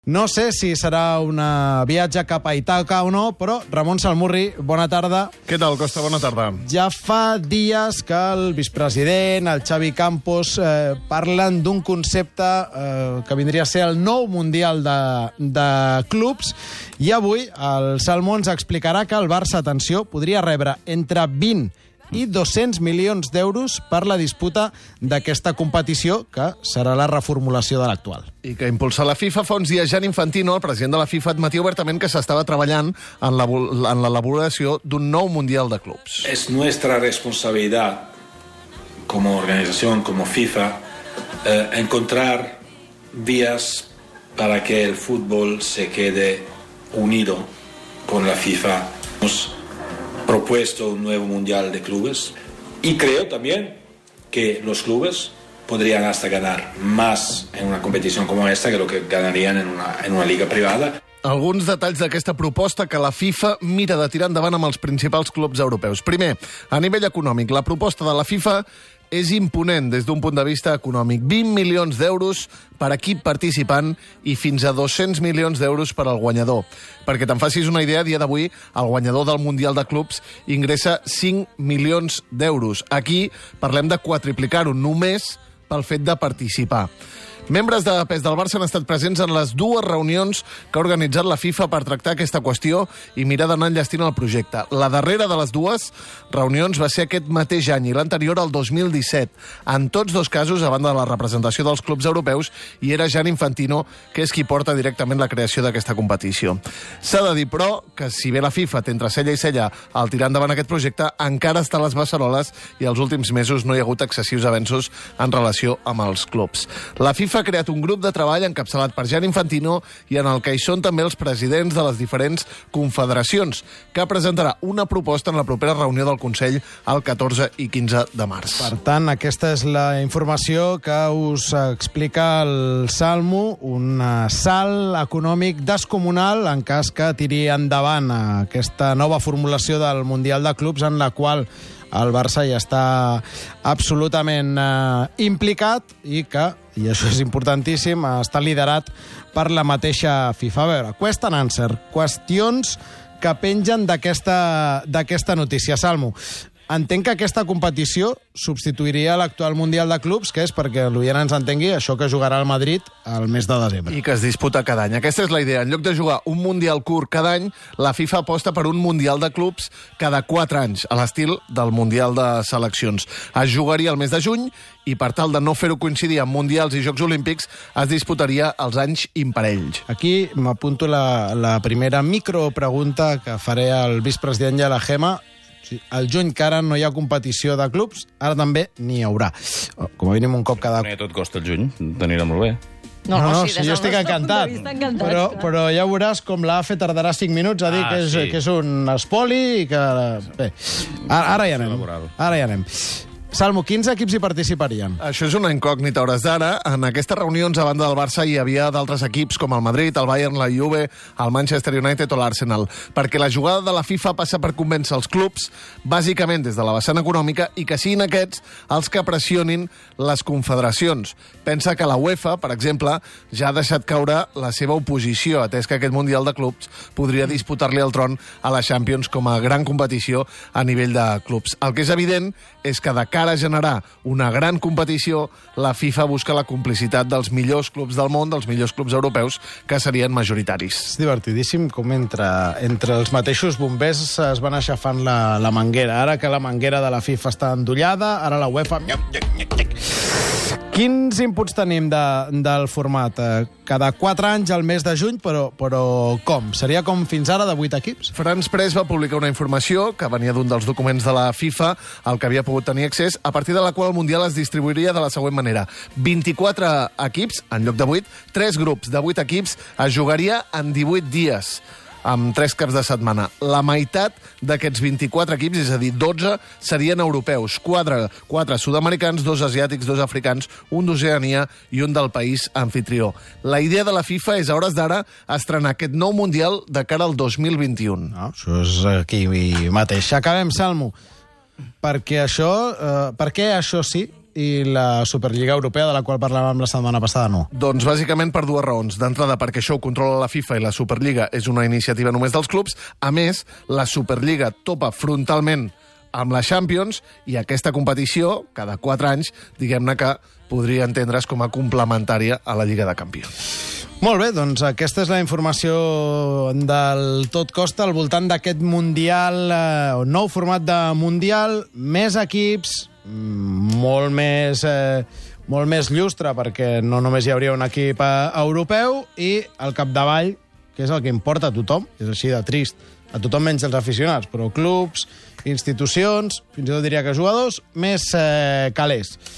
No sé si serà un viatge cap a Ítaca o no, però Ramon Salmurri, bona tarda. Què tal, Costa? Bona tarda. Ja fa dies que el vicepresident, el Xavi Campos, parlen d'un concepte que vindria a ser el nou Mundial de clubs, i avui el Salmo ens explicarà que el Barça, atenció, podria rebre entre 20 i 200 milions d'euros per la disputa d'aquesta competició, que serà la reformulació de l'actual. I que impulsa la FIFA. Fa uns dies Gianni Infantino, el president de la FIFA, admetia obertament que s'estava treballant en l'elaboració d'un nou Mundial de Clubs. Es nuestra responsabilidad como organización, como FIFA, encontrar vías para que el fútbol se quede unido con la FIFA. Hemos propuesto un nuevo Mundial de Clubes y creo también que los clubes podrían hasta ganar más en una competición como esta que lo que ganarían en una liga privada. Alguns detalls d'aquesta proposta que la FIFA mira de tirar endavant amb els principals clubs europeus. Primer, a nivell econòmic, la proposta de la FIFA és imponent des d'un punt de vista econòmic. 20 milions d'euros per equip participant i fins a 200 milions d'euros per al guanyador. Perquè te'n facis una idea, a dia d'avui, el guanyador del Mundial de Clubs ingressa 5 milions d'euros. Aquí parlem de quadriplicar-ho només pel fet de participar. Membres de pes del Barça han estat presents en les dues reunions que ha organitzat la FIFA per tractar aquesta qüestió i mirar d'anar enllestint el projecte. La darrera de les dues reunions va ser aquest mateix any i l'anterior al 2017. En tots dos casos, a banda de la representació dels clubs europeus, hi era Gianni Infantino, que és qui porta directament la creació d'aquesta competició. S'ha de dir, però, que si bé la FIFA té entre cella i cella al tirar endavant aquest projecte, encara està a les beceroles i els últims mesos no hi ha hagut excessius avenços en relació amb els clubs. La FIFA ha creat un grup de treball encapçalat per Gianni Infantino i en el que hi són també els presidents de les diferents confederacions, que presentarà una proposta en la propera reunió del Consell el 14 i 15 de març. Per tant, aquesta és la informació que us explica el Salmo, un salt econòmic descomunal en cas que tiri endavant aquesta nova formulació del Mundial de Clubs, en la qual el Barça ja està absolutament implicat i que, i això és importantíssim, està liderat per la mateixa FIFA. A veure, question answer, qüestions que pengen d'aquesta notícia. Salmo, entenc que aquesta competició substituiria l'actual Mundial de Clubs, que és, perquè l'oient ens entengui, això que jugarà el Madrid al mes de desembre. I que es disputa cada any. Aquesta és la idea. En lloc de jugar un Mundial curt cada any, la FIFA aposta per un Mundial de Clubs cada 4 anys, a l'estil del Mundial de Seleccions. Es jugaria el mes de juny i, per tal de no fer-ho coincidir amb Mundials i Jocs Olímpics, es disputaria els anys imparells. Aquí m'apunto la primera micropregunta que faré al vicepresident i a la Gemma. Al juny, que ara no hi ha competició de clubs, ara també n'hi haurà. Com a mínim un cop cada... Tot costa el juny, t'anirà molt bé. No, sí, jo estic encantat. Però ja veuràs com l'AFE tardarà 5 minuts a dir que és un espoli i que... Bé, ara hi anem. Salmo, quins equips hi participarien? Això és una incògnita a hores d'ara. En aquestes reunions, a banda del Barça, hi havia d'altres equips com el Madrid, el Bayern, la Juve, el Manchester United o l'Arsenal. Perquè la jugada de la FIFA passa per convèncer els clubs, bàsicament des de la vessant econòmica, i que siguin aquests els que pressionin les confederacions. Pensa que la UEFA, per exemple, ja ha deixat caure la seva oposició, atès que aquest Mundial de Clubs podria disputar-li el tron a la Champions com a gran competició a nivell de clubs. El que és evident és que de cara a generar una gran competició, la FIFA busca la complicitat dels millors clubs del món, dels millors clubs europeus, que serien majoritaris. És divertidíssim com entre els mateixos bombers es van aixafant la manguera. Ara que la manguera de la FIFA està endollada, ara la UEFA... Quins inputs tenim del format? Cada 4 anys al mes de juny, però com? Seria com fins ara, de 8 equips? France Press va publicar una informació que venia d'un dels documents de la FIFA al que havia pogut tenir accés, a partir de la qual el Mundial es distribuiria de la següent manera. 24 equips, en lloc de 8, 3 grups de 8 equips, es jugaria en 18 dies, amb 3 caps de setmana. La meitat d'aquests 24 equips, és a dir, 12, serien europeus. 4 sud-americans, 2 asiàtics, 2 africans, un d'Oceania i un del país anfitrió. La idea de la FIFA és, a hores d'ara, estrenar aquest nou Mundial de cara al 2021. No, això és aquí mateix. Acabem, Salmo. Per què això sí i la Superliga Europea, de la qual parlàvem la setmana passada, no? Doncs bàsicament per dues raons. D'entrada, perquè això ho controla la FIFA i la Superliga és una iniciativa només dels clubs. A més, la Superliga topa frontalment amb la Champions i aquesta competició, cada 4 anys, diguem-ne que podria entendre's com a complementària a la Lliga de Campions. Molt bé, doncs aquesta és la informació del Tot Costa al voltant d'aquest Mundial, nou format de Mundial, més equips, molt més llustre, perquè no només hi hauria un equip europeu, i al capdavall, que és el que importa a tothom, és així de trist, a tothom menys els aficionats, però clubs, institucions, fins i tot diria que jugadors, més calés.